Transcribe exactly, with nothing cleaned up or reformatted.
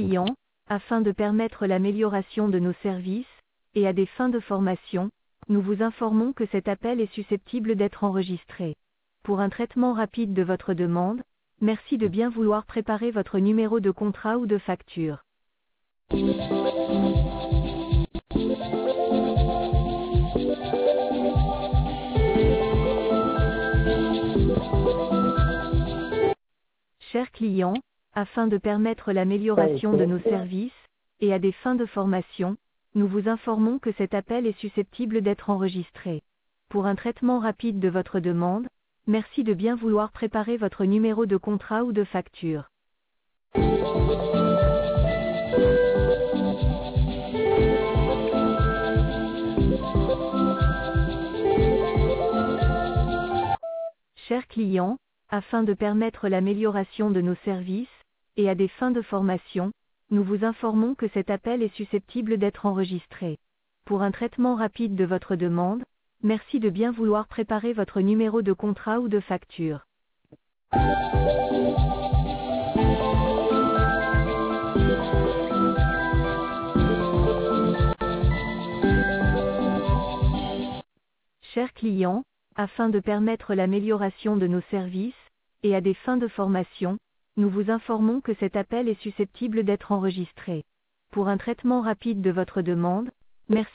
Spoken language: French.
client, afin de permettre l'amélioration de nos services, et à des fins de formation, nous vous informons que cet appel est susceptible d'être enregistré. Pour un traitement rapide de votre demande, merci de bien vouloir préparer votre numéro de contrat ou de facture. Chers clients, afin de permettre l'amélioration de nos services, et à des fins de formation, nous vous informons que cet appel est susceptible d'être enregistré. Pour un traitement rapide de votre demande, merci de bien vouloir préparer votre numéro de contrat ou de facture. Chers clients, afin de permettre l'amélioration de nos services, et à des fins de formation, nous vous informons que cet appel est susceptible d'être enregistré. Pour un traitement rapide de votre demande, merci de bien vouloir préparer votre numéro de contrat ou de facture. Chers clients, afin de permettre l'amélioration de nos services, et à des fins de formation, nous vous informons que cet appel est susceptible d'être enregistré. Pour un traitement rapide de votre demande, merci